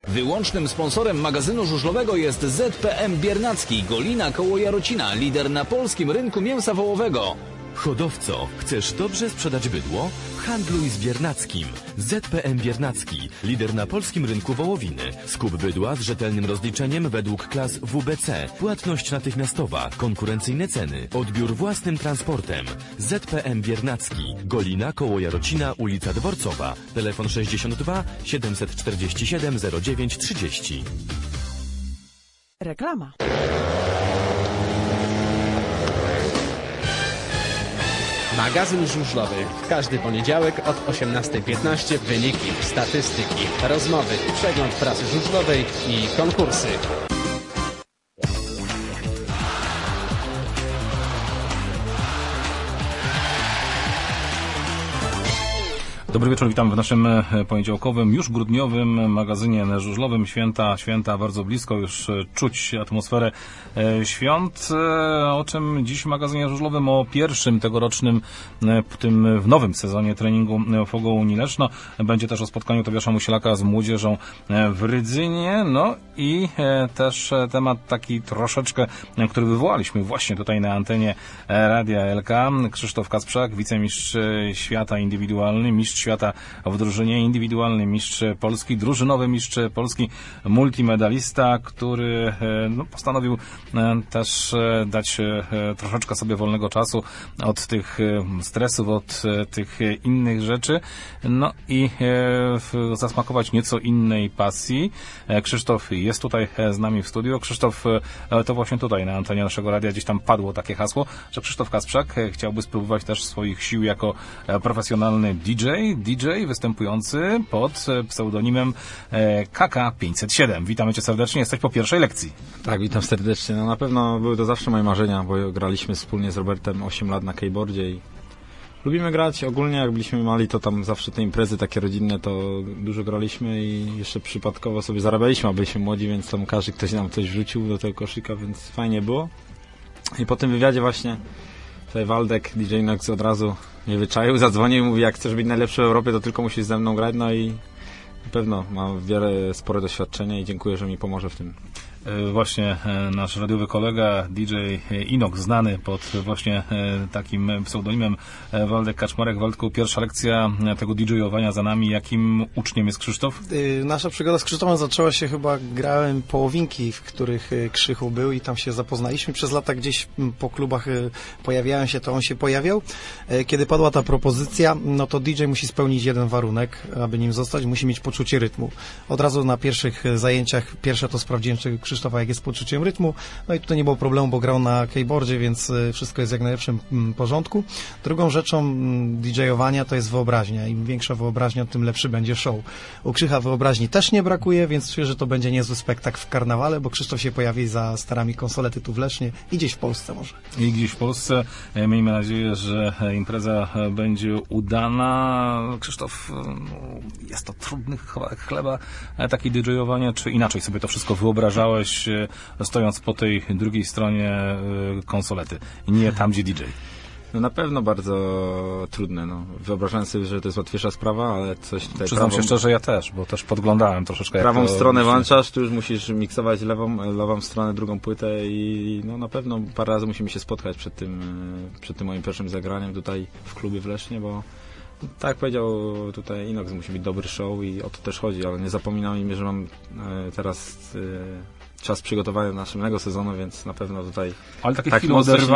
Wyłącznym sponsorem magazynu żużlowego jest ZPM Biernacki, Golina koło Jarocina, lider na polskim rynku mięsa wołowego. Hodowco, chcesz dobrze sprzedać bydło? Handluj z Biernackim. ZPM Biernacki, lider na polskim rynku wołowiny. Skup bydła z rzetelnym rozliczeniem według klas WBC. Płatność natychmiastowa, konkurencyjne ceny, odbiór własnym transportem. ZPM Biernacki, Golina koło Jarocina, ulica Dworcowa. Telefon 62 747 09 30. Reklama. Magazyn żużlowy. W każdy poniedziałek od 18:15 wyniki, statystyki, rozmowy, przegląd prasy żużlowej i konkursy. Dobry wieczór, witam w naszym poniedziałkowym, już grudniowym magazynie żużlowym. Święta bardzo blisko, już czuć atmosferę świąt. O czym dziś w magazynie żużlowym? O pierwszym tegorocznym, tym w nowym sezonie treningu Fogo Unii Leszno. Będzie też o spotkaniu Tobiasza Musielaka z młodzieżą w Rydzynie. No i też temat taki troszeczkę, który wywołaliśmy właśnie tutaj na antenie Radia LK. Krzysztof Kasprzak, wicemistrz świata indywidualny, mistrz świata w drużynie indywidualnej, mistrz Polski, drużynowy mistrz Polski, multimedalista, który postanowił też dać troszeczkę sobie wolnego czasu od tych stresów, od tych innych rzeczy, no i zasmakować nieco innej pasji. Krzysztof jest tutaj z nami w studiu. Krzysztof, to właśnie tutaj na antenie naszego radia gdzieś tam padło takie hasło, że Krzysztof Kasprzak chciałby spróbować też swoich sił jako profesjonalny DJ występujący pod pseudonimem KK507. Witamy Cię serdecznie, jesteś po pierwszej lekcji. Tak, witam serdecznie. No na pewno były to zawsze moje marzenia, bo graliśmy wspólnie z Robertem 8 lat na keyboardzie i lubimy grać. Ogólnie jak byliśmy mali, to tam zawsze te imprezy takie rodzinne, to dużo graliśmy i jeszcze przypadkowo sobie zarabialiśmy, a byliśmy młodzi, więc tam każdy ktoś nam coś wrzucił do tego koszyka, więc fajnie było. I po tym wywiadzie właśnie tutaj Waldek, DJ Nox od razu mnie wyczaił, zadzwonił i mówi, jak chcesz być najlepszy w Europie, to tylko musisz ze mną grać, no i na pewno ma spore doświadczenie i dziękuję, że mi pomoże w tym. Właśnie nasz radiowy kolega DJ Inox, znany pod właśnie takim pseudonimem Waldek Kaczmarek. Waldku, pierwsza lekcja tego DJ-owania za nami. Jakim uczniem jest Krzysztof? Nasza przygoda z Krzysztofem zaczęła się chyba, grałem połowinki, w których Krzychu był i tam się zapoznaliśmy. Przez lata gdzieś po klubach pojawiałem się, to on się pojawiał. Kiedy padła ta propozycja, no to DJ musi spełnić jeden warunek, aby nim zostać, musi mieć poczucie rytmu. Od razu na pierwszych zajęciach, pierwsze to sprawdziłem, czy Krzysztofa jak jest poczuciem rytmu, no i tutaj nie było problemu, bo grał na keyboardzie, więc wszystko jest w jak najlepszym porządku. Drugą rzeczą DJ-owania to jest wyobraźnia. Im większa wyobraźnia, tym lepszy będzie show. U Krzycha wyobraźni też nie brakuje, więc czuję, że to będzie niezły spektakl w karnawale, bo Krzysztof się pojawi za starami konsolety tu w Lesznie i gdzieś w Polsce może. I gdzieś w Polsce. Miejmy nadzieję, że impreza będzie udana. Krzysztof, jest to trudny chleba taki DJ-owanie, czy inaczej sobie to wszystko wyobrażałeś, stojąc po tej drugiej stronie konsolety, nie tam, gdzie DJ? No na pewno bardzo trudne, no. Wyobrażałem sobie, że to jest łatwiejsza sprawa, ale coś tutaj... Przyznam się szczerze, ja też, bo też podglądałem troszeczkę. Prawą stronę włączasz, tu już musisz miksować lewą stronę, drugą płytę i no na pewno parę razy musimy się spotkać przed tym moim pierwszym zagraniem tutaj w klubie w Lesznie, bo tak jak powiedział tutaj Inox, musi być dobry show i o to też chodzi, ale nie zapominajmy, że mam teraz czas przygotowania do następnego sezonu, więc na pewno tutaj... Ale takie tak chwile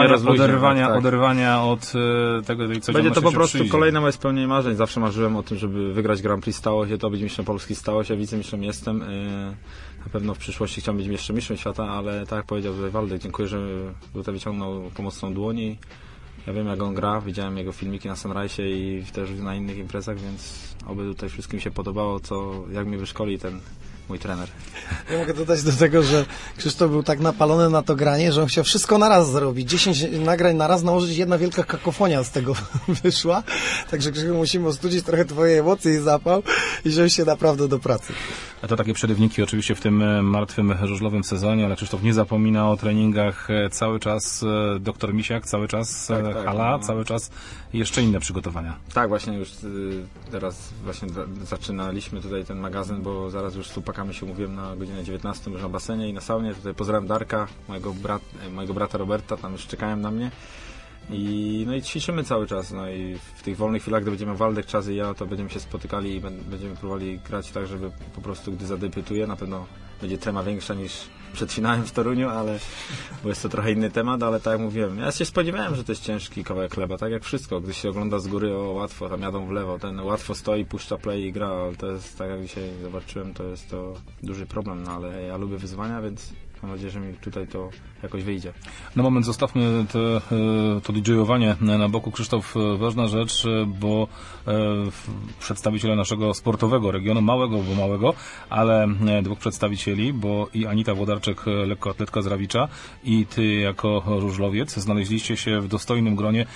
oderwania od tego, co będzie to po prostu przyjdzie. Kolejne moje spełnienie marzeń. Zawsze marzyłem o tym, żeby wygrać Grand Prix, stało się to, być mistrzem Polski, stało się, wicemistrzem jestem. Na pewno w przyszłości chciałem być jeszcze mistrzem świata, ale tak jak powiedział tutaj Waldek, dziękuję, że tutaj wyciągnął pomocną dłoń i ja wiem, jak on gra, widziałem jego filmiki na Sunrise'ie i też na innych imprezach, więc oby tutaj wszystkim się podobało, jak mnie wyszkoli ten mój trener. Ja mogę dodać do tego, że Krzysztof był tak napalony na to granie, że on chciał wszystko na raz zrobić. 10 nagrań na raz nałożyć, jedna wielka kakofonia z tego wyszła. Także Krzysztof, musimy ostudzić trochę twoje emocje i zapał i wziąć się naprawdę do pracy. A to takie przerywniki oczywiście w tym martwym żużlowym sezonie, ale Krzysztof nie zapomina o treningach cały czas, doktor Misiak, cały czas hala, cały czas jeszcze inne przygotowania. Tak, właśnie już teraz właśnie zaczynaliśmy tutaj ten magazyn, bo zaraz już tu chłopakami się umówiłem na godzinę 19 już na basenie i na saunie. Tutaj pozdrawiam Darka, mojego brata Roberta, tam już czekają na mnie. No i ćwiczymy cały czas, no i w tych wolnych chwilach, gdy będziemy Waldek, Czas i ja, to będziemy się spotykali i będziemy próbowali grać tak, żeby po prostu, gdy zadebiutuję, na pewno będzie trema większa niż przed finałem w Toruniu, bo jest to trochę inny temat, ale tak jak mówiłem, ja się spodziewałem, że to jest ciężki kawałek chleba, tak jak wszystko, gdy się ogląda z góry, łatwo, tam jadą w lewo, ten łatwo stoi, puszcza play i gra, ale to jest, tak jak dzisiaj zobaczyłem, to jest to duży problem, no ale ja lubię wyzwania, więc mam nadzieję, że mi tutaj to jakoś wyjdzie. Na moment zostawmy to DJ-owanie na boku. Krzysztof, ważna rzecz, bo przedstawiciele naszego sportowego regionu, małego, ale dwóch przedstawicieli, bo i Anita Włodarczyk, lekkoatletka z Rawicza, i ty jako żużlowiec znaleźliście się w dostojnym gronie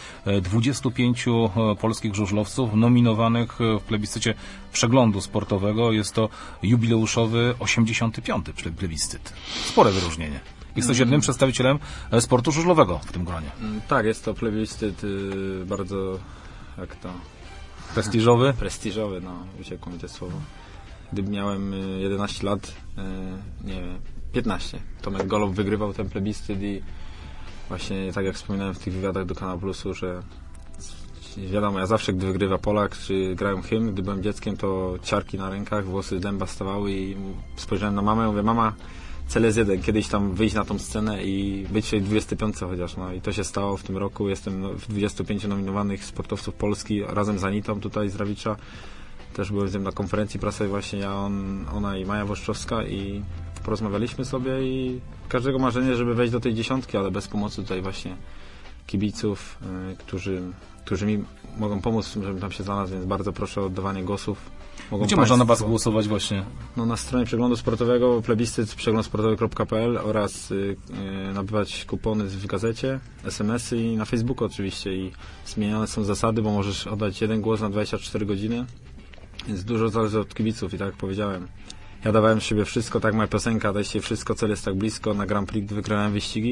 25 polskich żużlowców nominowanych w plebiscycie przeglądu sportowego. Jest to jubileuszowy 85. plebiscyt. Spore wyróżnienie. Jesteś jednym przedstawicielem sportu żużlowego w tym gronie. Tak, jest to plebiscyt bardzo, jak to... Prestiżowy? Prestiżowy, no, uciekło mi to słowo. Gdy miałem 11 lat, nie wiem, 15, Tomek Golow wygrywał ten plebiscyt i właśnie tak jak wspominałem w tych wywiadach do Kanał Plusu, że wiadomo, ja zawsze, gdy wygrywa Polak, czy grają hymn, gdy byłem dzieckiem, to ciarki na rękach, włosy dęba stawały i spojrzałem na mamę i mówię, mama, cel jest jeden, kiedyś tam wyjść na tą scenę i być w tej 25 chociaż, no i to się stało w tym roku. Jestem w 25 nominowanych sportowców Polski razem z Anitą tutaj z Rawicza. Też byłem z nim na konferencji prasowej właśnie ja, ona i Maja Włoszczowska i porozmawialiśmy sobie i każdego marzenie, żeby wejść do tej dziesiątki, ale bez pomocy tutaj właśnie kibiców, którzy mi mogą pomóc w tym, żebym tam się znalazł, więc bardzo proszę o oddawanie głosów. Gdzie można na was głosować właśnie? No, na stronie przeglądu sportowego plebiscyt przeglądsportowy.pl oraz nabywać kupony w gazecie, SMS-y i na Facebooku oczywiście i zmieniane są zasady, bo możesz oddać jeden głos na 24 godziny, więc dużo zależy od kibiców i tak jak powiedziałem, ja dawałem z siebie wszystko, tak moja piosenka, dajcie wszystko, cel jest tak blisko, na Grand Prix wygrałem wyścigi.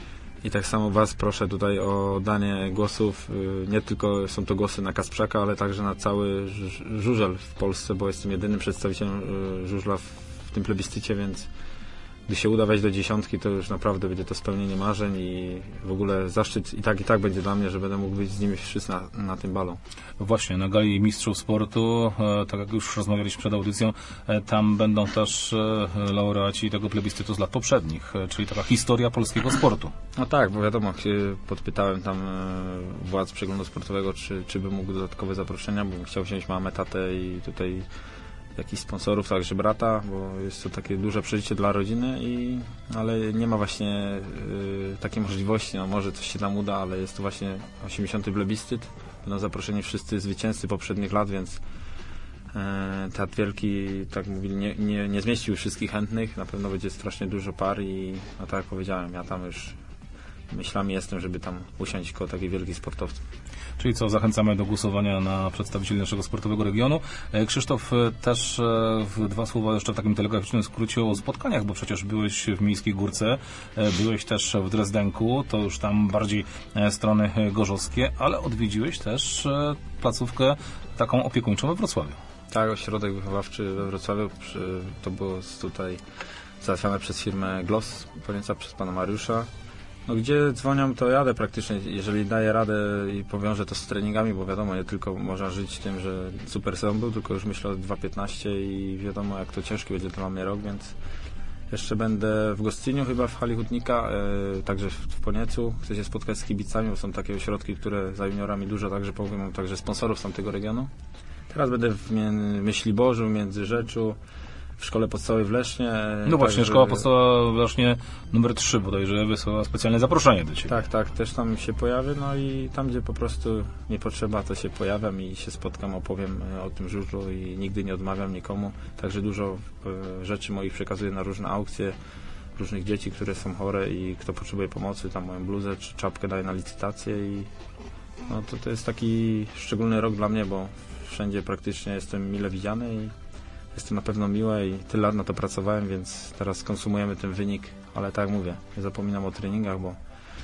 I tak samo was proszę tutaj o danie głosów, nie tylko są to głosy na Kasprzaka, ale także na cały żużel w Polsce, bo jestem jedynym przedstawicielem żużla w tym plebiscycie, więc gdy się uda wejść do dziesiątki, to już naprawdę będzie to spełnienie marzeń i w ogóle zaszczyt i tak będzie dla mnie, że będę mógł być z nimi wszyscy na tym balu. Właśnie, na Gali Mistrzów Sportu, tak jak już rozmawialiśmy przed audycją, tam będą też laureaci tego plebiscytu z lat poprzednich, czyli taka historia polskiego sportu. No tak, bo wiadomo, podpytałem tam władz przeglądu sportowego, czy by mógł dodatkowe zaproszenia, bo chciał wziąć mamę, tatę i tutaj jakichś sponsorów, także brata, bo jest to takie duże przeżycie dla rodziny, ale nie ma właśnie takiej możliwości, no może coś się tam uda, ale jest to właśnie 80. plebiscyt, będą zaproszeni wszyscy zwycięzcy poprzednich lat, więc Teatr Wielki, tak mówili, nie zmieścił wszystkich chętnych, na pewno będzie strasznie dużo par i no tak jak powiedziałem, ja tam już myślami jestem, żeby tam usiąść koło takich wielkich sportowców. Czyli co, zachęcamy do głosowania na przedstawicieli naszego sportowego regionu. Krzysztof, też dwa słowa jeszcze w takim telegraficznym skrócie o spotkaniach, bo przecież byłeś w Miejskiej Górce, byłeś też w Drezdenku, to już tam bardziej strony gorzowskie, ale odwiedziłeś też placówkę taką opiekuńczą we Wrocławiu. Tak, ośrodek wychowawczy we Wrocławiu, to było tutaj załatwiane przez firmę Gloss, przez pana Mariusza. No gdzie dzwonią, to jadę praktycznie, jeżeli daję radę i powiążę to z treningami, bo wiadomo, nie tylko można żyć tym, że super sezon był, tylko już myślę o 2.15 i wiadomo, jak to ciężki będzie dla mnie rok, więc jeszcze będę w Gostyniu chyba w hali Hutnika, także w Poniecu. Chcę się spotkać z kibicami, bo są takie ośrodki, które za juniorami dużo także powiem, mam także sponsorów z tamtego regionu. Teraz będę w Myśliborzu, Międzyrzeczu, w szkole podstawowej w Lesznie. No właśnie, szkoła podstawowa w Lesznie numer 3 bodajże wysłała specjalne zaproszenie do Ciebie. Tak, też tam się pojawię, no i tam, gdzie po prostu nie potrzeba, to się pojawiam i się spotkam, opowiem o tym żużlu i nigdy nie odmawiam nikomu. Także dużo rzeczy moich przekazuję na różne aukcje, różnych dzieci, które są chore i kto potrzebuje pomocy, tam moją bluzę czy czapkę daję na licytację i no to jest taki szczególny rok dla mnie, bo wszędzie praktycznie jestem mile widziany i jest to na pewno miłe i tyle lat na to pracowałem, więc teraz konsumujemy ten wynik, ale tak jak mówię, nie zapominam o treningach, bo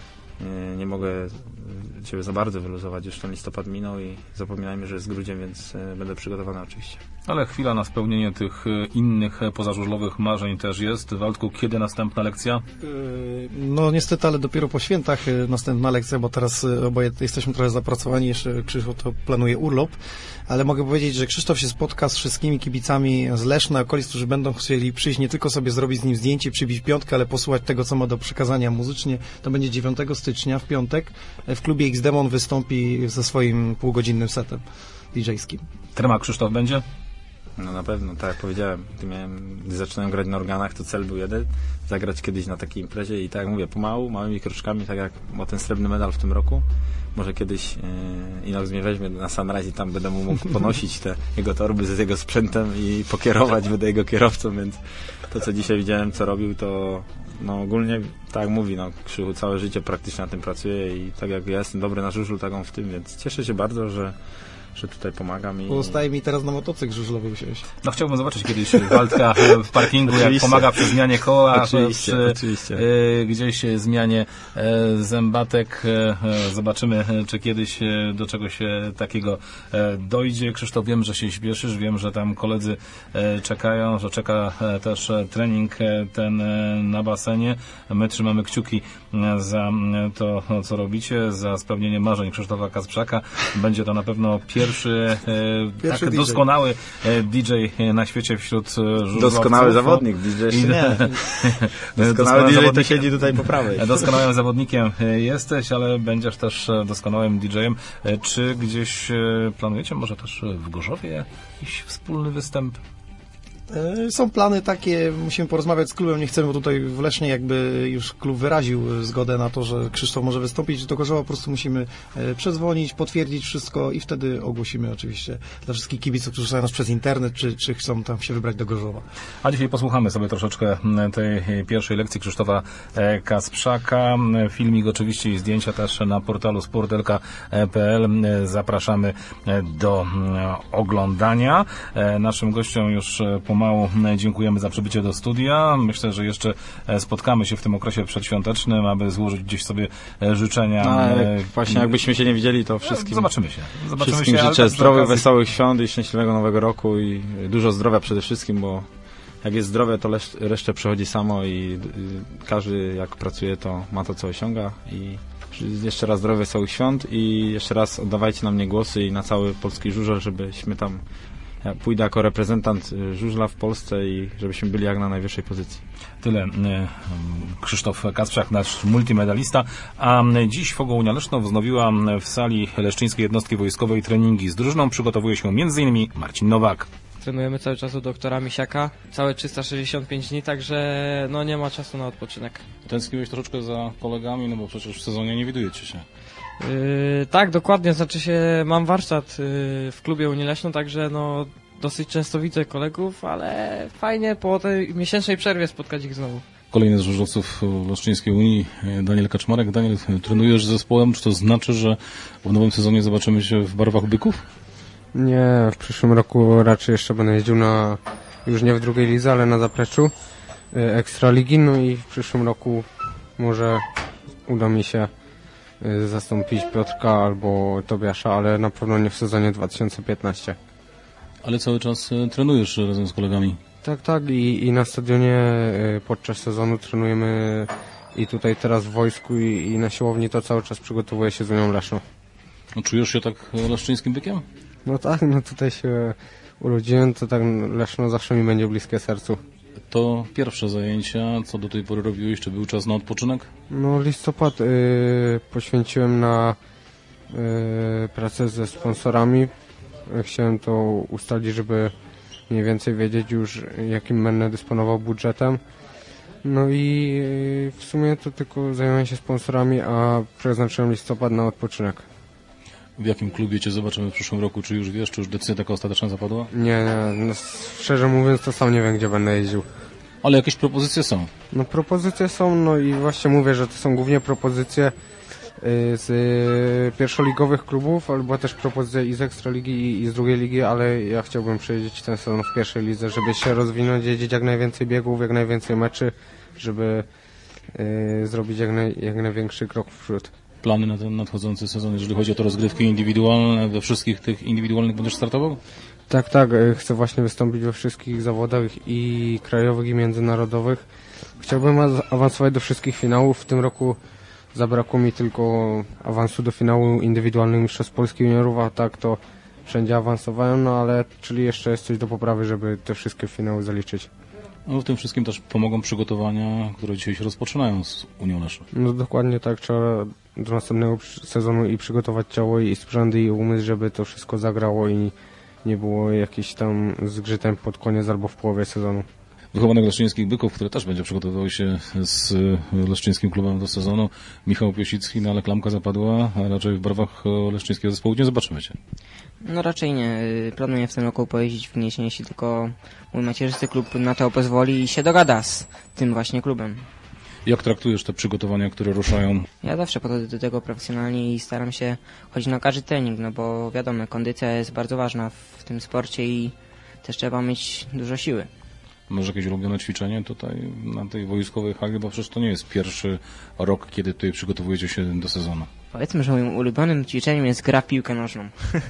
nie mogę Ciebie za bardzo wyluzować, już ten listopad minął i zapominajmy, że jest grudzień, więc będę przygotowany oczywiście. Ale chwila na spełnienie tych innych pozażużlowych marzeń też jest. Waldku, kiedy następna lekcja? No niestety, ale dopiero po świętach następna lekcja, bo teraz oboje jesteśmy trochę zapracowani, jeszcze Krzysztof to planuje urlop, ale mogę powiedzieć, że Krzysztof się spotka z wszystkimi kibicami z Leszna, okolic, którzy będą chcieli przyjść, nie tylko sobie zrobić z nim zdjęcie, przybić piątkę, ale posłuchać tego, co ma do przekazania muzycznie. To będzie 9 stycznia w piątek. W klubie X-Demon wystąpi ze swoim półgodzinnym setem DJ-skim. Trema Krzysztof będzie? No na pewno, tak jak powiedziałem, gdy zaczynałem grać na organach, to cel był jeden, zagrać kiedyś na takiej imprezie i tak jak mówię, pomału, małymi kroczkami, tak jak ma ten srebrny medal w tym roku. Może kiedyś Inox mnie weźmie na Sunrise i tam będę mu mógł ponosić te jego torby z jego sprzętem i pokierować, będę jego kierowcą, więc to, co dzisiaj widziałem, co robił, to no ogólnie, tak jak mówi, no Krzychu całe życie praktycznie na tym pracuje i tak jak ja jestem dobry na żużlu, tak on w tym, więc cieszę się bardzo, że tutaj pomagam i... Pozostaje mi teraz na motocykl żużlowy usiąść. No chciałbym zobaczyć kiedyś Waldka w parkingu, jak pomaga przy zmianie koła, Oczywiście. gdzieś zmianie zębatek. Zobaczymy, czy kiedyś do czegoś takiego dojdzie. Krzysztof, wiem, że się śpieszysz, wiem, że tam koledzy czekają, że czeka też trening ten na basenie. My trzymamy kciuki za to, co robicie, za spełnienie marzeń Krzysztofa Kasprzaka. Będzie to na pewno pierwszy tak DJ. doskonały DJ na świecie wśród żużlowców. Doskonały zawodnik, DJ jeszcze nie. Doskonały DJ to siedzi tutaj po prawej. Doskonałym zawodnikiem jesteś, ale będziesz też doskonałym DJ-em. Czy gdzieś planujecie może też w Gorzowie jakiś wspólny występ? Są plany takie, musimy porozmawiać z klubem, nie chcemy, bo tutaj w Lesznie jakby już klub wyraził zgodę na to, że Krzysztof może wystąpić do Gorzowa, po prostu musimy przedzwonić, potwierdzić wszystko i wtedy ogłosimy oczywiście dla wszystkich kibiców, którzy słuchają nas przez internet, czy chcą tam się wybrać do Gorzowa. A dzisiaj posłuchamy sobie troszeczkę tej pierwszej lekcji Krzysztofa Kasprzaka. Filmik oczywiście i zdjęcia też na portalu sportelka.pl. Zapraszamy do oglądania. Naszym gościom już pomału dziękujemy za przybycie do studia. Myślę, że jeszcze spotkamy się w tym okresie przedświątecznym, aby złożyć gdzieś sobie życzenia. Właśnie jakbyśmy się nie widzieli, to wszystkim... Zobaczymy się. Wszystkim życzę zdrowych, wesołych świąt i szczęśliwego nowego roku i dużo zdrowia przede wszystkim, bo jak jest zdrowie, to resztę przychodzi samo i każdy jak pracuje, to ma to, co osiąga i jeszcze raz zdrowych, wesołych świąt i jeszcze raz oddawajcie na mnie głosy i na cały polski żużel, żebyśmy tam... Ja pójdę jako reprezentant żużla w Polsce i żebyśmy byli jak na najwyższej pozycji. Tyle Krzysztof Kasprzak, nasz multimedalista. A dziś Fogo Unia Leszno wznowiła w sali Leszczyńskiej Jednostki Wojskowej treningi. Z drużyną przygotowuje się m.in. Marcin Nowak. Trenujemy cały czas u doktora Misiaka, całe 365 dni, także no nie ma czasu na odpoczynek. Tęskniłeś troszeczkę za kolegami, no bo przecież w sezonie nie widujecie się. Tak, dokładnie, znaczy się mam warsztat w klubie Unii Leszno, także no dosyć często widzę kolegów, ale fajnie po tej miesięcznej przerwie spotkać ich znowu. Kolejny z żużlowców Leszczyńskiej Unii, Daniel Kaczmarek. Daniel, trenujesz z zespołem, czy to znaczy, że w nowym sezonie zobaczymy się w barwach byków? Nie, w przyszłym roku raczej jeszcze będę jeździł już nie w drugiej lidze, ale na zapleczu Ekstraligi, no i w przyszłym roku może uda mi się zastąpić Piotrka albo Tobiasza, ale na pewno nie w sezonie 2015. Ale cały czas trenujesz razem z kolegami? Tak i na stadionie podczas sezonu trenujemy i tutaj teraz w wojsku i na siłowni to cały czas przygotowuję się z Unią Leszno. No, czujesz się tak leszczyńskim bykiem? No tak, no tutaj się urodziłem, to tak Leszno zawsze mi będzie bliskie sercu. To pierwsze zajęcia, co do tej pory robiłeś, czy był czas na odpoczynek? No listopad poświęciłem na pracę ze sponsorami. Chciałem to ustalić, żeby mniej więcej wiedzieć już, jakim będę dysponował budżetem. No i w sumie to tylko zajmowałem się sponsorami, a przeznaczyłem listopad na odpoczynek. W jakim klubie Cię zobaczymy w przyszłym roku? Czy już wiesz, czy już decyzja taka ostateczna zapadła? Nie, no, szczerze mówiąc to sam nie wiem, gdzie będę jeździł. Ale jakieś propozycje są? No propozycje są, no i właśnie mówię, że to są głównie propozycje z pierwszoligowych klubów, albo też propozycje i z Ekstraligi i z drugiej ligi, ale ja chciałbym przejeździć ten sezon w pierwszej lidze, żeby się rozwinąć, jeździć jak najwięcej biegów, jak najwięcej meczy, żeby zrobić jak największy krok w przód. Plany na ten nadchodzący sezon, jeżeli chodzi o te rozgrywki indywidualne, we wszystkich tych indywidualnych będziesz startował? Tak, chcę właśnie wystąpić we wszystkich zawodach i krajowych, i międzynarodowych. Chciałbym awansować do wszystkich finałów. W tym roku zabrakło mi tylko awansu do finału indywidualnych Mistrzostw Polski Juniorów, a tak to wszędzie awansowałem, no ale czyli jeszcze jest coś do poprawy, żeby te wszystkie finały zaliczyć. No w tym wszystkim też pomogą przygotowania, które dzisiaj się rozpoczynają z Unią Leszno. No dokładnie tak, trzeba do następnego sezonu i przygotować ciało, i sprzęt, i umysł, żeby to wszystko zagrało i nie było jakichś tam zgrzytem pod koniec albo w połowie sezonu. Wychowanek leszczyńskich byków, które też będzie przygotowywał się z leszczyńskim klubem do sezonu. Michał Piesicki, no ale klamka zapadła, a raczej w barwach leszczyńskiego zespołu nie zobaczymy Cię. No raczej nie. Planuję w tym roku pojeździć w Gnieźnie, jeśli tylko mój macierzysty klub na to pozwoli i się dogada z tym właśnie klubem. Jak traktujesz te przygotowania, które ruszają? Ja zawsze podchodzę do tego profesjonalnie i staram się chodzić na każdy trening, no bo wiadomo, kondycja jest bardzo ważna w tym sporcie i też trzeba mieć dużo siły. Masz jakieś ulubione ćwiczenie tutaj na tej wojskowej hali, bo przecież to nie jest pierwszy rok, kiedy tutaj przygotowujecie się do sezonu. Powiedzmy, że moim ulubionym ćwiczeniem jest gra w piłkę nożną.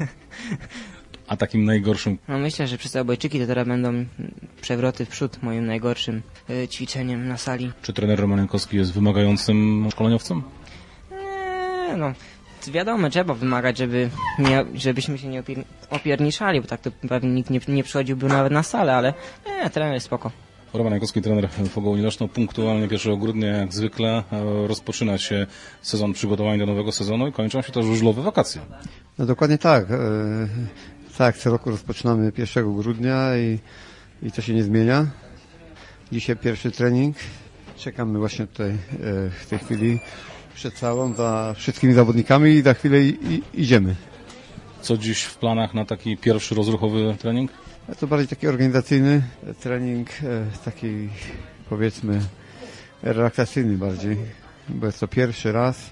A takim najgorszym? No myślę, że przez te obojczyki to teraz będą przewroty w przód moim najgorszym ćwiczeniem na sali. Czy trener Roman Jankowski jest wymagającym szkoleniowcem? Nie, no wiadomo, trzeba wymagać, żebyśmy się nie opierniczali, bo tak to pewnie nikt nie przychodziłby nawet na salę, ale trener jest spoko. Roman Jankowski, trener Fogołni Leszno, punktualnie 1 grudnia jak zwykle rozpoczyna się sezon przygotowań do nowego sezonu i kończą się też żużlowe wakacje. No dokładnie tak. Tak, co roku rozpoczynamy 1 grudnia i to się nie zmienia. Dzisiaj pierwszy trening. Czekamy właśnie tutaj w tej chwili przed salą za wszystkimi zawodnikami i za chwilę idziemy. Co dziś w planach na taki pierwszy rozruchowy trening? To bardziej taki organizacyjny trening, taki powiedzmy relaksacyjny bardziej, bo jest to pierwszy raz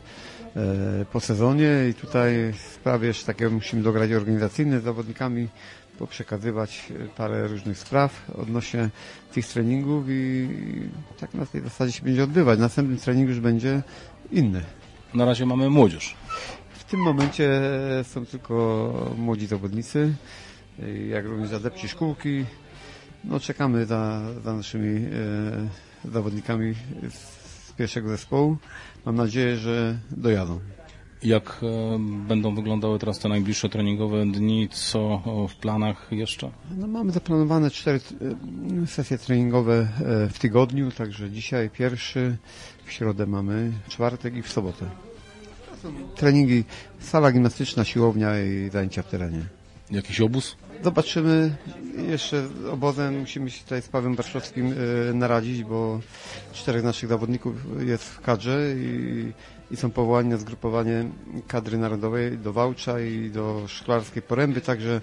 po sezonie i tutaj sprawy jeszcze takie musimy dograć organizacyjne z zawodnikami, poprzekazywać parę różnych spraw odnośnie tych treningów i tak na tej zasadzie się będzie odbywać. Następny trening już będzie inny. Na razie mamy młodzież. W tym momencie są tylko młodzi zawodnicy, jak również adepci szkółki. No, czekamy za naszymi zawodnikami z pierwszego zespołu. Mam nadzieję, że dojadą. Jak będą wyglądały teraz te najbliższe treningowe dni? Co w planach jeszcze? No, mamy zaplanowane 4 sesje treningowe w tygodniu, także dzisiaj pierwszy, w środę mamy, czwartek i w sobotę. To są treningi, sala gimnastyczna, siłownia i zajęcia w terenie. Jakiś obóz? Zobaczymy. Jeszcze z obozem musimy się tutaj z Pawłem Warszawskim naradzić, bo 4 naszych zawodników jest w kadrze i są powołani na zgrupowanie kadry narodowej do Wałcza i do Szklarskiej Poręby, także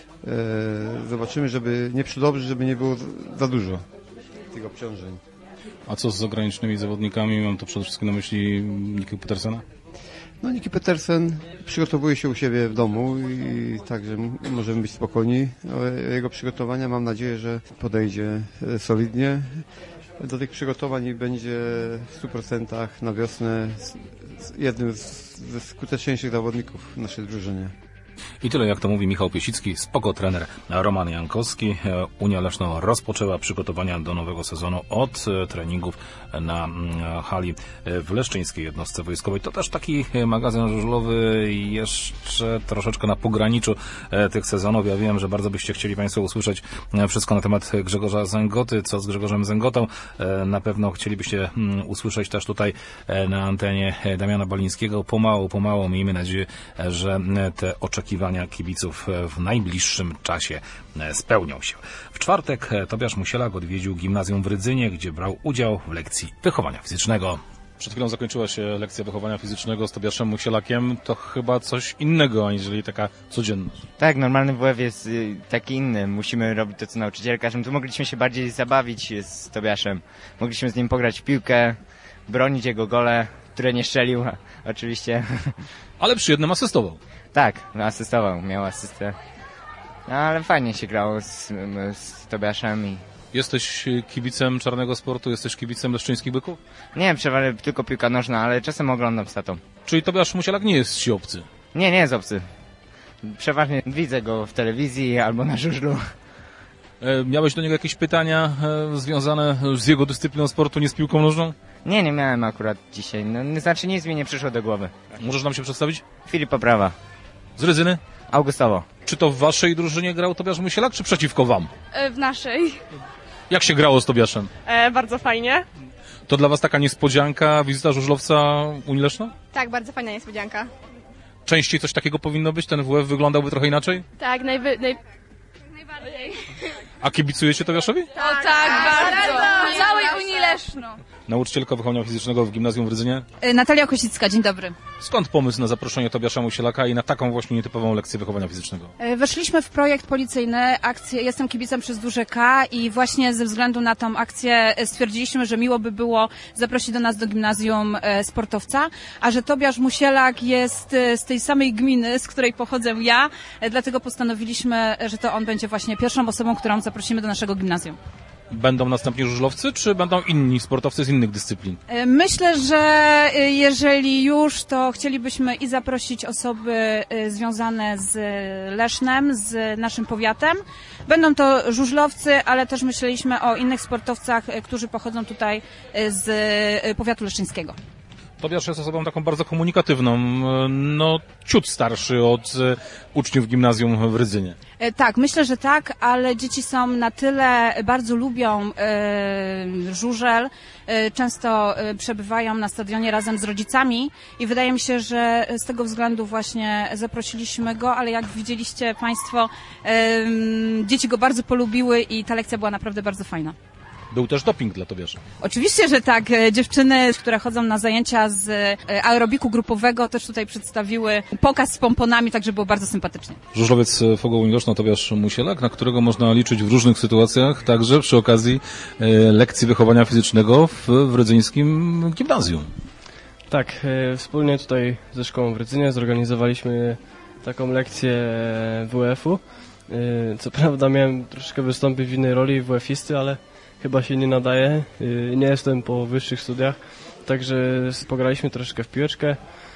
zobaczymy, żeby nie przydobrzy, żeby nie było za dużo tych obciążeń. A co z zagranicznymi zawodnikami? Mam to przede wszystkim na myśli Nicky Petersena. No, Nicky Petersen przygotowuje się u siebie w domu i także możemy być spokojni o jego przygotowania. Mam nadzieję, że podejdzie solidnie do tych przygotowań i będzie w 100% na wiosnę jednym ze skuteczniejszych zawodników w naszej drużynie. I tyle, jak to mówi Michał Piesicki, spoko trener Roman Jankowski. Unia Leszno rozpoczęła przygotowania do nowego sezonu od treningów na hali w leszczyńskiej jednostce wojskowej. To też taki magazyn żużlowy jeszcze troszeczkę na pograniczu tych sezonów. Ja wiem, że bardzo byście chcieli Państwo usłyszeć wszystko na temat Grzegorza Zęgoty, co z Grzegorzem Zęgotą. Na pewno chcielibyście usłyszeć też tutaj na antenie Damiana Balińskiego. Pomału, miejmy nadzieję, że te oczekiwania kibiców w najbliższym czasie spełnią się. W czwartek Tobiasz Musielak odwiedził gimnazjum w Rydzynie, gdzie brał udział w lekcji wychowania fizycznego. Przed chwilą zakończyła się lekcja wychowania fizycznego z Tobiaszem Musielakiem. To chyba coś innego, aniżeli taka codzienność. Tak, normalny WF jest taki inny. Musimy robić to, co nauczycielka. Tu mogliśmy się bardziej zabawić z Tobiaszem. Mogliśmy z nim pograć w piłkę, bronić jego gole, które nie strzelił, oczywiście. Ale przy jednym asystował. Tak, asystował, miał asystę. No, ale fajnie się grało z Tobiaszem. Jesteś kibicem czarnego sportu? Jesteś kibicem leszczyńskich byków? Nie, przeważnie tylko piłka nożna, ale czasem oglądam z tatą. Czyli Tobiasz Musielak nie jest ci obcy? Nie jest obcy. Przeważnie widzę go w telewizji albo na żużlu. Miałeś do niego jakieś pytania związane z jego dyscypliną sportu, nie z piłką nożną? Nie miałem akurat dzisiaj. No, znaczy nic mi nie przyszło do głowy. Możesz nam się przedstawić? Filip Poprawa. Z Rydzyny? Augustowo. Czy to w waszej drużynie grał Tobiasz Musielak, czy przeciwko wam? W naszej. Jak się grało z Tobiaszem? Bardzo fajnie. To dla was taka niespodzianka, wizyta żużlowca Unii Leszno? Tak, bardzo fajna niespodzianka. Częściej coś takiego powinno być? Ten WF wyglądałby trochę inaczej? Tak, najbardziej. A kibicujecie Tobiaszowi? Tak, bardzo. Całej Unii Leszno. Nauczycielka wychowania fizycznego w gimnazjum w Rydzynie. Natalia Kosicka, dzień dobry. Skąd pomysł na zaproszenie Tobiasza Musielaka i na taką właśnie nietypową lekcję wychowania fizycznego? Weszliśmy w projekt policyjny, akcję Jestem kibicem przez duże K i właśnie ze względu na tą akcję stwierdziliśmy, że miło by było zaprosić do nas do gimnazjum sportowca, a że Tobiasz Musielak jest z tej samej gminy, z której pochodzę ja, dlatego postanowiliśmy, że to on będzie właśnie pierwszą osobą, którą zaprosimy do naszego gimnazjum. Będą następnie żużlowcy, czy będą inni sportowcy z innych dyscyplin? Myślę, że jeżeli już, to chcielibyśmy i zaprosić osoby związane z Lesznem, z naszym powiatem. Będą to żużlowcy, ale też myśleliśmy o innych sportowcach, którzy pochodzą tutaj z powiatu leszczyńskiego. Tobiasz jest osobą taką bardzo komunikatywną, no ciut starszy od uczniów gimnazjum w Rydzynie. Tak, myślę, że tak, ale dzieci są na tyle, bardzo lubią żużel, często przebywają na stadionie razem z rodzicami i wydaje mi się, że z tego względu właśnie zaprosiliśmy go, ale jak widzieliście Państwo, dzieci go bardzo polubiły i ta lekcja była naprawdę bardzo fajna. Był też doping dla Tobiasza. Oczywiście, że tak. Dziewczyny, które chodzą na zajęcia z aerobiku grupowego, też tutaj przedstawiły pokaz z pomponami, także było bardzo sympatycznie. Żużlowiec Fogą Unii Leszno Tobiasz Musielak, na którego można liczyć w różnych sytuacjach, także przy okazji lekcji wychowania fizycznego w rydzyńskim gimnazjum. Tak, wspólnie tutaj ze szkołą w Rydzynie zorganizowaliśmy taką lekcję WF-u. Co prawda miałem troszkę wystąpić w innej roli WF-isty, ale chyba się nie nadaje, nie jestem po wyższych studiach, także pograliśmy troszkę w piłeczkę,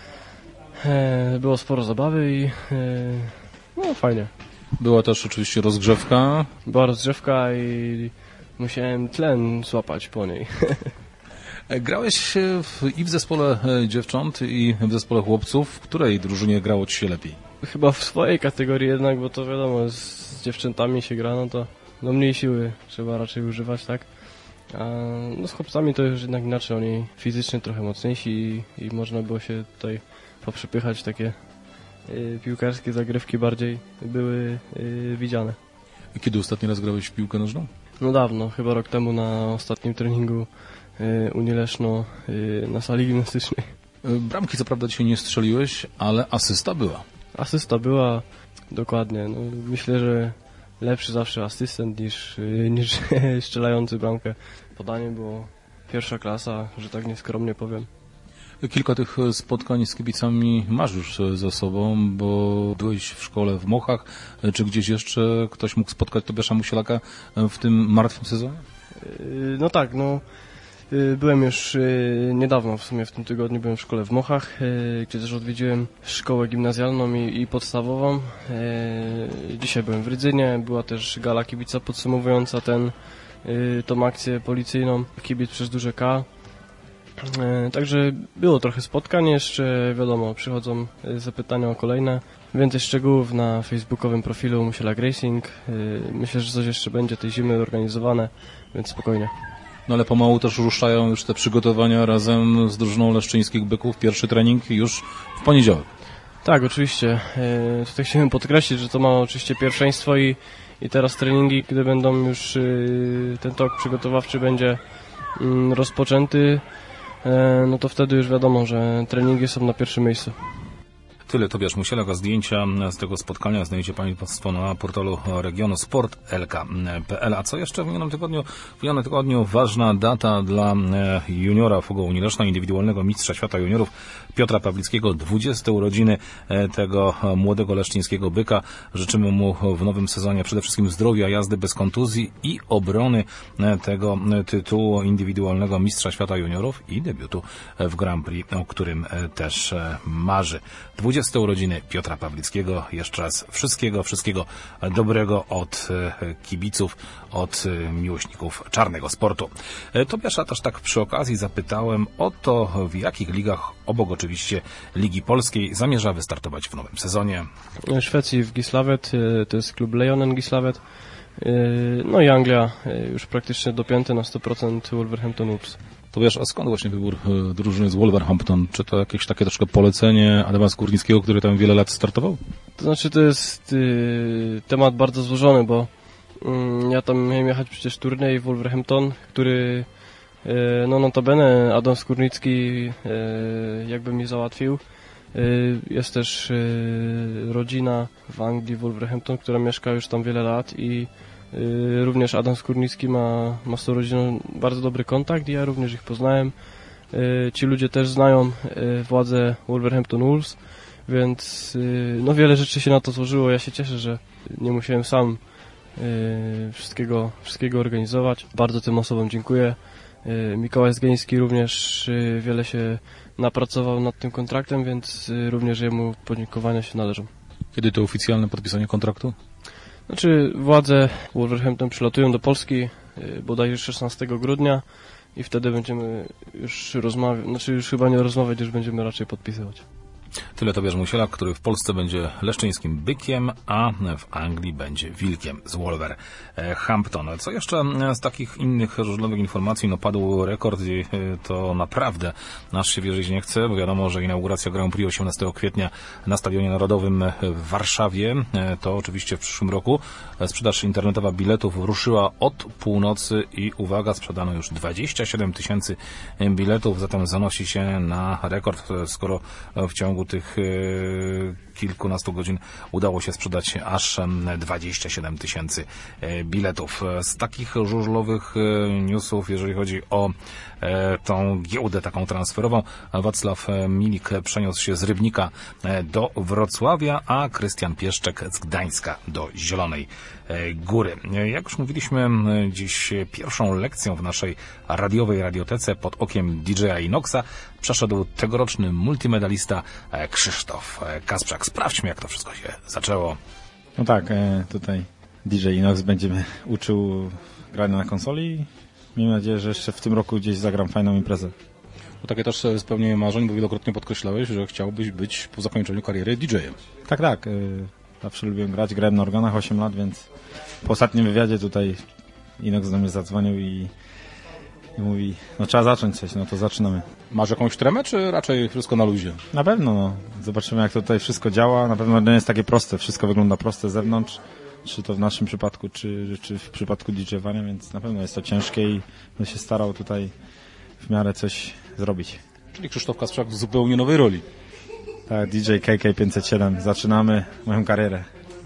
było sporo zabawy i no fajnie. Była też oczywiście rozgrzewka. Była rozgrzewka i musiałem tlen złapać po niej. Grałeś i w zespole dziewcząt, i w zespole chłopców. W której drużynie grało ci się lepiej? Chyba w swojej kategorii jednak, bo to wiadomo, z dziewczętami się gra, no to no mniej siły trzeba raczej używać, tak? A no z chłopcami to już jednak inaczej, oni fizycznie trochę mocniejsi i można było się tutaj poprzepychać, takie piłkarskie zagrywki bardziej były widziane. I kiedy ostatni raz grałeś w piłkę nożną? No dawno, chyba rok temu na ostatnim treningu Unii Leszno na sali gimnastycznej. Bramki co prawda dzisiaj nie strzeliłeś, ale asysta była. Asysta była, dokładnie. No, myślę, że lepszy zawsze asystent niż strzelający bramkę. Podanie było pierwsza klasa, że tak nieskromnie powiem. Kilka tych spotkań z kibicami masz już za sobą, bo byłeś w szkole w Mochach. Czy gdzieś jeszcze ktoś mógł spotkać Tobiasza Musielaka w tym martwym sezonie? No tak, no. Byłem już niedawno, w sumie w tym tygodniu byłem w szkole w Mochach, gdzie też odwiedziłem szkołę gimnazjalną i podstawową. Dzisiaj byłem w Rydzynie, była też gala kibica podsumowująca tą akcję policyjną, kibic przez duże K. Także było trochę spotkań, jeszcze wiadomo, przychodzą zapytania o kolejne. Więcej szczegółów na facebookowym profilu Musielak Racing. Myślę, że coś jeszcze będzie tej zimy organizowane, więc spokojnie. No ale pomału też ruszają już te przygotowania razem z drużyną leszczyńskich byków. Pierwszy trening już w poniedziałek. Tak, oczywiście. Tutaj chciałem podkreślić, że to ma oczywiście pierwszeństwo i teraz treningi, gdy będą już ten tok przygotowawczy będzie rozpoczęty, no to wtedy już wiadomo, że treningi są na pierwszym miejscu. Tyle Tobiasz Musielak, a zdjęcia z tego spotkania znajdziecie Państwo na portalu regionu sport.lk.pl. A co jeszcze w minionym tygodniu ważna data dla juniora Fogą Unii Leszno, indywidualnego mistrza świata juniorów Piotra Pawlickiego, 20 urodziny tego młodego leszczyńskiego byka. Życzymy mu w nowym sezonie przede wszystkim zdrowia, jazdy bez kontuzji i obrony tego tytułu indywidualnego mistrza świata juniorów i debiutu w Grand Prix, o którym też marzy. 20 20 urodziny Piotra Pawlickiego. Jeszcze raz wszystkiego dobrego od kibiców, od miłośników czarnego sportu. Tobiasza też tak przy okazji zapytałem o to, w jakich ligach, obok oczywiście Ligi Polskiej, zamierza wystartować w nowym sezonie. W Szwecji w Gislaved, to jest klub Lejonen Gislaved. No i Anglia już praktycznie dopięty na 100% Wolverhampton Wolves. To wiesz, a skąd właśnie wybór drużyny z Wolverhampton? Czy to jakieś takie troszkę polecenie Adama Skórnickiego, który tam wiele lat startował? To znaczy to jest temat bardzo złożony, bo ja tam miałem jechać przecież turniej w Wolverhampton, który no notabene Adam Skórnicki jakby mi załatwił. Jest też rodzina w Anglii, Wolverhampton, która mieszka już tam wiele lat i również Adam Skórnicki ma z tą rodziną bardzo dobry kontakt i ja również ich poznałem. Ci ludzie też znają władze Wolverhampton Wolves, więc no wiele rzeczy się na to złożyło. Ja się cieszę, że nie musiałem sam wszystkiego organizować. Bardzo tym osobom dziękuję. Mikołaj Zgeński również wiele się napracował nad tym kontraktem, więc również jemu podziękowania się należą. Kiedy to oficjalne podpisanie kontraktu? Znaczy władze Wolverhampton przylatują do Polski bodajże 16 grudnia i wtedy będziemy już rozmawiać, znaczy już chyba nie rozmawiać, już będziemy raczej podpisywać. Tyle Tobiasz Musielak, który w Polsce będzie leszczyńskim bykiem, a w Anglii będzie wilkiem z Wolverhampton. Co jeszcze z takich innych żużlowych informacji? No padł rekord i to naprawdę aż się wierzyć nie chce, bo wiadomo, że inauguracja Grand Prix 18 kwietnia na Stadionie Narodowym w Warszawie, to oczywiście w przyszłym roku. Sprzedaż internetowa biletów ruszyła od północy i uwaga, sprzedano już 27 000 biletów, zatem zanosi się na rekord, skoro w ciągu tych kilkunastu godzin udało się sprzedać aż 27 000 biletów. Z takich żużlowych newsów, jeżeli chodzi o tą giełdę taką transferową, Wacław Milik przeniósł się z Rybnika do Wrocławia, a Krystian Pieszczek z Gdańska do Zielonej Góry. Jak już mówiliśmy, dziś pierwszą lekcją w naszej radiowej radiotece pod okiem DJ-a Inoxa przeszedł tegoroczny multimedalista Krzysztof Kasprzak. Sprawdźmy, jak to wszystko się zaczęło. No tak, tutaj DJ Inox będzie mnie uczył grania na konsoli. Miejmy nadzieję, że jeszcze w tym roku gdzieś zagram fajną imprezę. To takie też spełnienie marzeń, bo wielokrotnie podkreślałeś, że chciałbyś być po zakończeniu kariery DJ-em. Tak. Zawsze lubiłem grać, grałem na organach 8 lat, więc po ostatnim wywiadzie tutaj Inox do mnie zadzwonił i mówi, no trzeba zacząć coś, no to zaczynamy. Masz jakąś tremę, czy raczej wszystko na luzie? Na pewno, no. Zobaczymy, jak to tutaj wszystko działa. Na pewno nie jest takie proste, wszystko wygląda proste z zewnątrz, czy to w naszym przypadku, czy w przypadku DJ-owania, więc na pewno jest to ciężkie i będę się starał tutaj w miarę coś zrobić. Czyli Krzysztof Kasprzak w zupełnie nowej roli. Tak, DJ KK507. Zaczynamy moją karierę.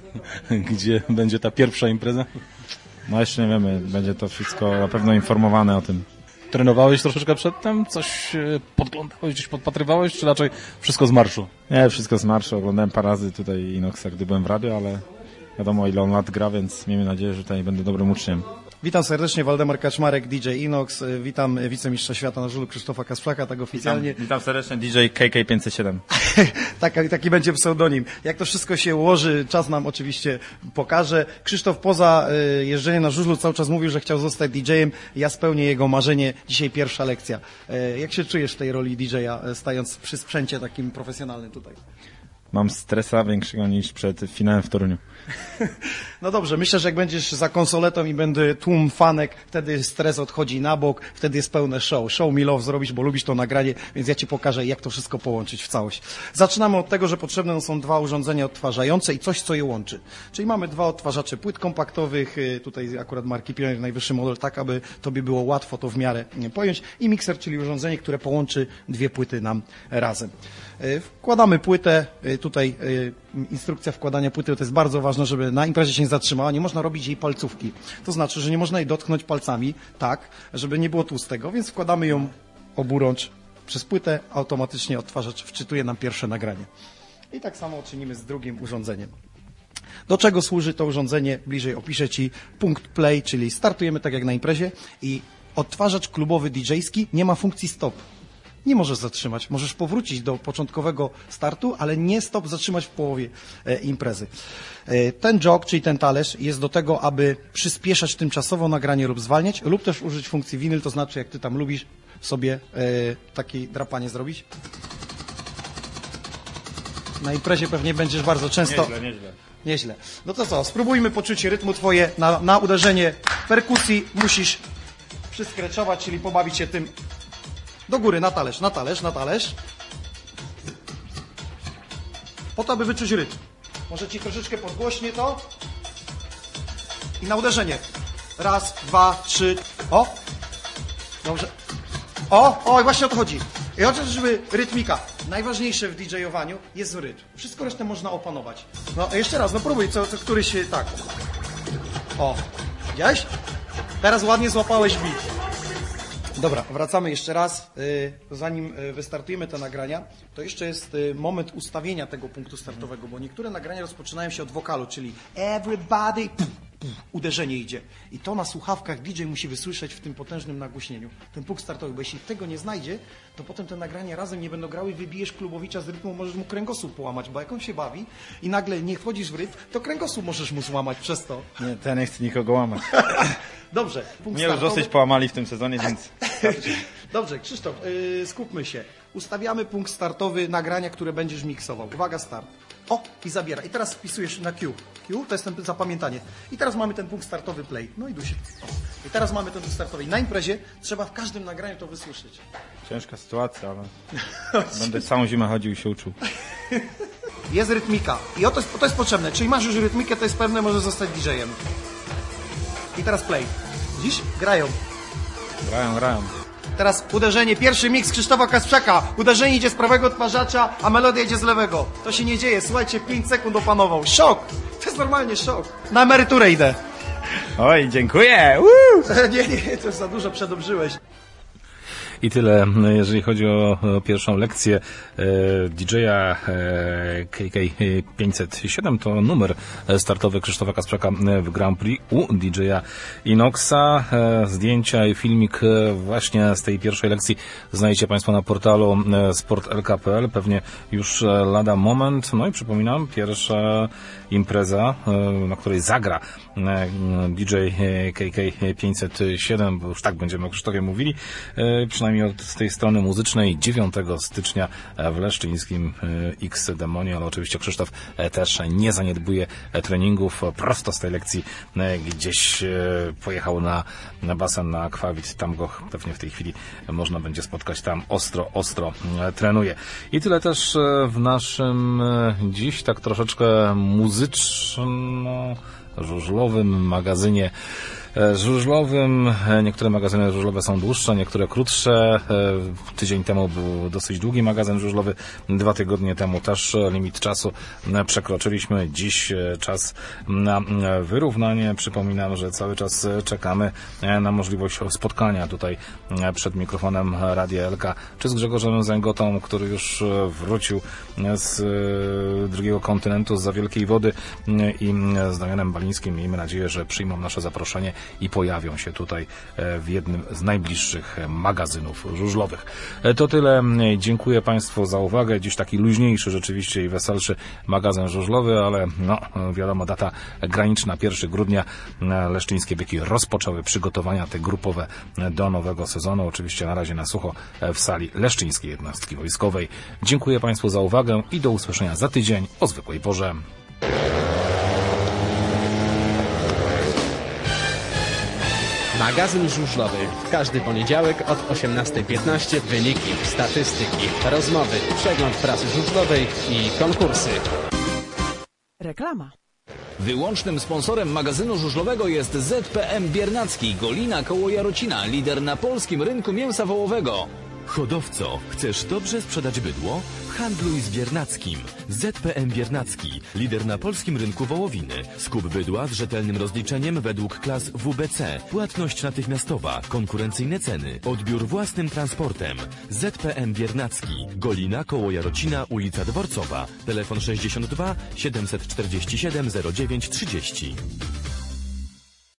Gdzie będzie ta pierwsza impreza? No jeszcze nie wiemy, będzie to wszystko na pewno informowane o tym. Trenowałeś troszeczkę przedtem? Coś podglądałeś, gdzieś podpatrywałeś, czy raczej wszystko z marszu? Nie, wszystko z marszu. Oglądałem parę razy tutaj Inoxa, gdy byłem w radio, ale wiadomo, ile on lat gra, więc miejmy nadzieję, że tutaj będę dobrym uczniem. Witam serdecznie, Waldemar Kaczmarek, DJ Inox. Witam wicemistrza świata na żużlu Krzysztofa Kasprzaka, tak oficjalnie. Witam serdecznie, DJ KK507. Taki będzie pseudonim. Jak to wszystko się ułoży, czas nam oczywiście pokaże. Krzysztof poza jeżdżeniem na żużlu cały czas mówił, że chciał zostać DJ-em. Ja spełnię jego marzenie. Dzisiaj pierwsza lekcja. Jak się czujesz w tej roli DJ-a, stając przy sprzęcie takim profesjonalnym tutaj? Mam stresa większego niż przed finałem w Toruniu. No dobrze, myślę, że jak będziesz za konsoletą i będzie tłum fanek, wtedy stres odchodzi na bok, wtedy jest pełne show. Show me love zrobisz, bo lubisz to nagranie, więc ja Ci pokażę, jak to wszystko połączyć w całość. Zaczynamy od tego, że potrzebne są dwa urządzenia odtwarzające i coś, co je łączy. Czyli mamy dwa odtwarzacze płyt kompaktowych, tutaj akurat marki Pioneer, najwyższy model, tak aby Tobie było łatwo to w miarę pojąć, i mikser, czyli urządzenie, które połączy dwie płyty nam razem. Wkładamy płytę, tutaj instrukcja wkładania płyty, to jest bardzo ważne, żeby na imprezie się nie zatrzymała, nie można robić jej palcówki. To znaczy, że nie można jej dotknąć palcami tak, żeby nie było tłustego, więc wkładamy ją oburącz przez płytę, automatycznie odtwarzacz wczytuje nam pierwsze nagranie. I tak samo czynimy z drugim urządzeniem. Do czego służy to urządzenie? Bliżej opiszę Ci. Punkt play, czyli startujemy tak jak na imprezie i odtwarzacz klubowy DJ-ski nie ma funkcji stop. Nie możesz zatrzymać. Możesz powrócić do początkowego startu, ale nie zatrzymać w połowie imprezy. Ten jog, czyli ten talerz, jest do tego, aby przyspieszać tymczasowo nagranie lub zwalniać, lub też użyć funkcji winyl, to znaczy, jak ty tam lubisz sobie takie drapanie zrobić. Na imprezie pewnie będziesz bardzo często... Nieźle. No to co, spróbujmy poczuć rytmu twoje. Na uderzenie perkusji musisz przyskreczować, czyli pobawić się tym do góry, na talerz. Po to, aby wyczuć rytm. Może ci troszeczkę podgłośnie to. I na uderzenie. 1, 2, 3. O! Dobrze. O, właśnie o to chodzi. I chociażby rytmika. Najważniejsze w DJ-owaniu jest rytm. Wszystko resztę można opanować. No jeszcze raz, no próbuj, co któryś tak. O, widziałeś? Teraz ładnie złapałeś beat. Dobra, wracamy jeszcze raz. Zanim wystartujemy te nagrania, to jeszcze jest moment ustawienia tego punktu startowego, bo niektóre nagrania rozpoczynają się od wokalu, czyli everybody, uderzenie idzie. I to na słuchawkach DJ musi wysłyszeć w tym potężnym nagłośnieniu. Ten punkt startowy, bo jeśli tego nie znajdzie, to potem te nagrania razem nie będą grały, wybijesz klubowicza z rytmu, możesz mu kręgosłup połamać, bo jak on się bawi i nagle nie wchodzisz w rytm, to kręgosłup możesz mu złamać przez to. Nie, to ja nie chcę nikogo łamać. Dobrze. Mnie już dosyć połamali w tym sezonie, więc... Dobrze, Krzysztof, skupmy się. Ustawiamy punkt startowy nagrania, które będziesz miksował. Uwaga, start. O, i zabiera. I teraz wpisujesz na Q. Q to jest ten zapamiętanie. I teraz mamy ten punkt startowy play. No i dusie. O. I teraz mamy ten punkt startowy. I na imprezie trzeba w każdym nagraniu to wysłyszeć. Ciężka sytuacja, ale będę całą zimę chodził i się uczył. Jest rytmika. I to jest potrzebne. Czyli masz już rytmikę, to jest pewne, możesz zostać DJ-em. I teraz play. Dziś grają. Grają. Teraz uderzenie, pierwszy miks Krzysztofa Kasprzaka. Uderzenie idzie z prawego odtwarzacza, a melodia idzie z lewego. To się nie dzieje, słuchajcie, 5 sekund opanował. Szok! To jest normalnie szok. Na emeryturę idę. Oj, dziękuję! Nie, to za dużo przedobrzyłeś. I tyle, jeżeli chodzi o pierwszą lekcję DJ-a KK507, to numer startowy Krzysztofa Kasprzaka w Grand Prix u DJ-a Inoxa. Zdjęcia i filmik właśnie z tej pierwszej lekcji znajdziecie Państwo na portalu sportlk.pl, pewnie już lada moment. No i przypominam, pierwsza impreza, na której zagra DJ KK507, bo już tak będziemy o Krzysztofie mówili, przynajmniej od tej strony muzycznej, 9 stycznia w Leszczyńskim X-Demonie, ale oczywiście Krzysztof też nie zaniedbuje treningów. Prosto z tej lekcji gdzieś pojechał na basen, na akwawit, tam go pewnie w tej chwili można będzie spotkać, tam ostro trenuje. I tyle też w naszym dziś tak troszeczkę muzyczno-żużlowym magazynie żużlowym. Niektóre magazyny żużlowe są dłuższe, niektóre krótsze. Tydzień temu był dosyć długi magazyn żużlowy. 2 tygodnie temu też limit czasu przekroczyliśmy. Dziś czas na wyrównanie. Przypominam, że cały czas czekamy na możliwość spotkania tutaj przed mikrofonem Radia Elka, czy z Grzegorzem Zęgotą, który już wrócił z drugiego kontynentu, zza wielkiej wody, i z Damianem Balińskim. Miejmy nadzieję, że przyjmą nasze zaproszenie i pojawią się tutaj w jednym z najbliższych magazynów żużlowych. To tyle. Dziękuję Państwu za uwagę. Dziś taki luźniejszy rzeczywiście i weselszy magazyn żużlowy, ale wiadomo, data graniczna, 1 grudnia. Leszczyńskie Byki rozpoczęły przygotowania te grupowe do nowego sezonu. Oczywiście na razie na sucho w sali Leszczyńskiej Jednostki Wojskowej. Dziękuję Państwu za uwagę i do usłyszenia za tydzień o zwykłej porze. Magazyn żużlowy. W każdy poniedziałek od 18:15 wyniki, statystyki, rozmowy, przegląd prasy żużlowej i konkursy. Reklama. Wyłącznym sponsorem magazynu żużlowego jest ZPM Biernacki, Golina koło Jarocina, lider na polskim rynku mięsa wołowego. Hodowco, chcesz dobrze sprzedać bydło? Handluj z Biernackim. ZPM Biernacki, lider na polskim rynku wołowiny. Skup bydła z rzetelnym rozliczeniem według klas WBC. Płatność natychmiastowa, konkurencyjne ceny, odbiór własnym transportem. ZPM Biernacki, Golina koło Jarocina, ulica Dworcowa. Telefon 62 747 09 30.